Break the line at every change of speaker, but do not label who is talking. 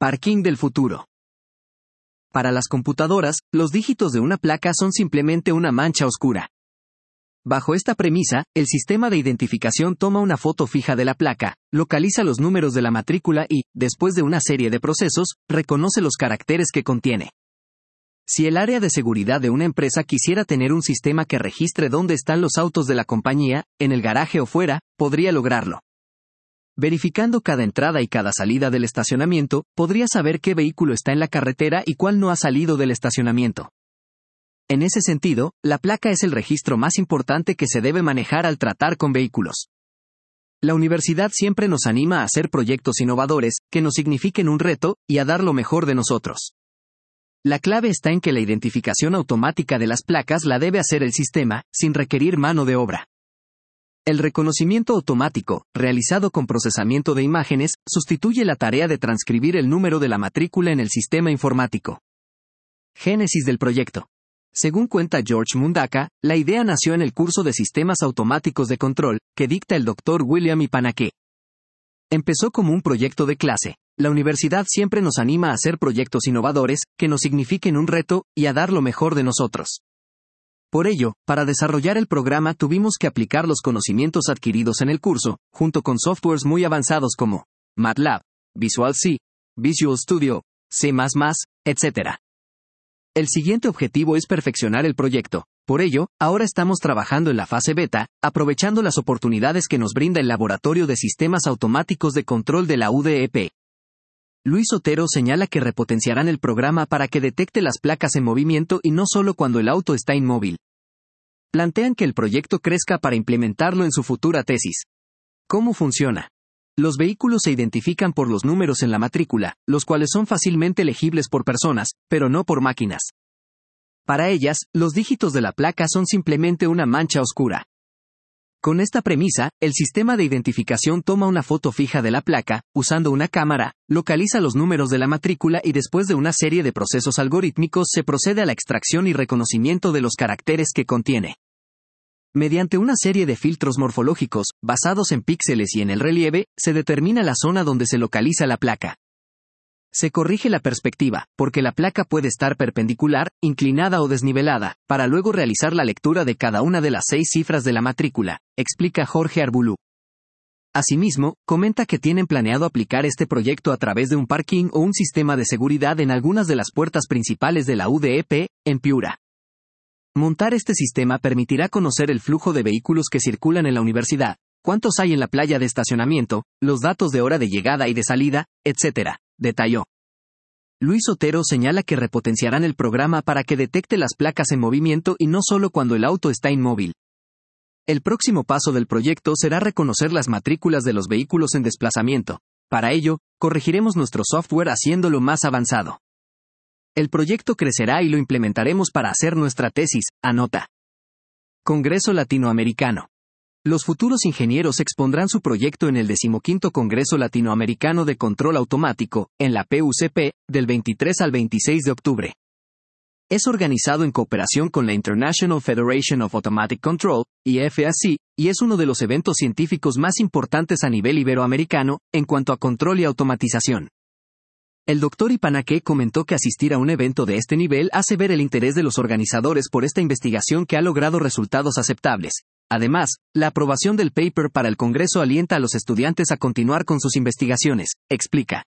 Parking del futuro. Para las computadoras, los dígitos de una placa son simplemente una mancha oscura. Bajo esta premisa, el sistema de identificación toma una foto fija de la placa, localiza los números de la matrícula y, después de una serie de procesos, reconoce los caracteres que contiene. Si el área de seguridad de una empresa quisiera tener un sistema que registre dónde están los autos de la compañía, en el garaje o fuera, podría lograrlo. Verificando cada entrada y cada salida del estacionamiento, podría saber qué vehículo está en la carretera y cuál no ha salido del estacionamiento. En ese sentido, la placa es el registro más importante que se debe manejar al tratar con vehículos. La universidad siempre nos anima a hacer proyectos innovadores, que nos signifiquen un reto, y a dar lo mejor de nosotros. La clave está en que la identificación automática de las placas la debe hacer el sistema, sin requerir mano de obra. El reconocimiento automático, realizado con procesamiento de imágenes, sustituye la tarea de transcribir el número de la matrícula en el sistema informático. Génesis del proyecto. Según cuenta George Mundaka, la idea nació en el curso de Sistemas Automáticos de Control, que dicta el Dr. William Ipanake. Empezó como un proyecto de clase. La universidad siempre nos anima a hacer proyectos innovadores, que nos signifiquen un reto, y a dar lo mejor de nosotros. Por ello, para desarrollar el programa tuvimos que aplicar los conocimientos adquiridos en el curso, junto con softwares muy avanzados como MATLAB, Visual C, Visual Studio, C++, etc. El siguiente objetivo es perfeccionar el proyecto. Por ello, ahora estamos trabajando en la fase beta, aprovechando las oportunidades que nos brinda el Laboratorio de Sistemas Automáticos de Control de la UDEP. Luis Otero señala que repotenciarán el programa para que detecte las placas en movimiento y no solo cuando el auto está inmóvil. Plantean que el proyecto crezca para implementarlo en su futura tesis. ¿Cómo funciona? Los vehículos se identifican por los números en la matrícula, los cuales son fácilmente legibles por personas, pero no por máquinas. Para ellas, los dígitos de la placa son simplemente una mancha oscura. Con esta premisa, el sistema de identificación toma una foto fija de la placa, usando una cámara, localiza los números de la matrícula y después de una serie de procesos algorítmicos se procede a la extracción y reconocimiento de los caracteres que contiene. Mediante una serie de filtros morfológicos, basados en píxeles y en el relieve, se determina la zona donde se localiza la placa. Se corrige la perspectiva, porque la placa puede estar perpendicular, inclinada o desnivelada, para luego realizar la lectura de cada una de las 6 cifras de la matrícula, explica Jorge Arbulú. Asimismo, comenta que tienen planeado aplicar este proyecto a través de un parking o un sistema de seguridad en algunas de las puertas principales de la UDEP, en Piura. Montar este sistema permitirá conocer el flujo de vehículos que circulan en la universidad, cuántos hay en la playa de estacionamiento, los datos de hora de llegada y de salida, etc., detalló. Luis Otero señala que repotenciarán el programa para que detecte las placas en movimiento y no solo cuando el auto está inmóvil. El próximo paso del proyecto será reconocer las matrículas de los vehículos en desplazamiento. Para ello, corregiremos nuestro software haciéndolo más avanzado. El proyecto crecerá y lo implementaremos para hacer nuestra tesis, anota. Congreso Latinoamericano. Los futuros ingenieros expondrán su proyecto en el 15º Congreso Latinoamericano de Control Automático, en la PUCP, del 23 al 26 de octubre. Es organizado en cooperación con la International Federation of Automatic Control, IFAC, y es uno de los eventos científicos más importantes a nivel iberoamericano, en cuanto a control y automatización. El Dr. Ipanake comentó que asistir a un evento de este nivel hace ver el interés de los organizadores por esta investigación que ha logrado resultados aceptables. Además, la aprobación del paper para el Congreso alienta a los estudiantes a continuar con sus investigaciones, explica.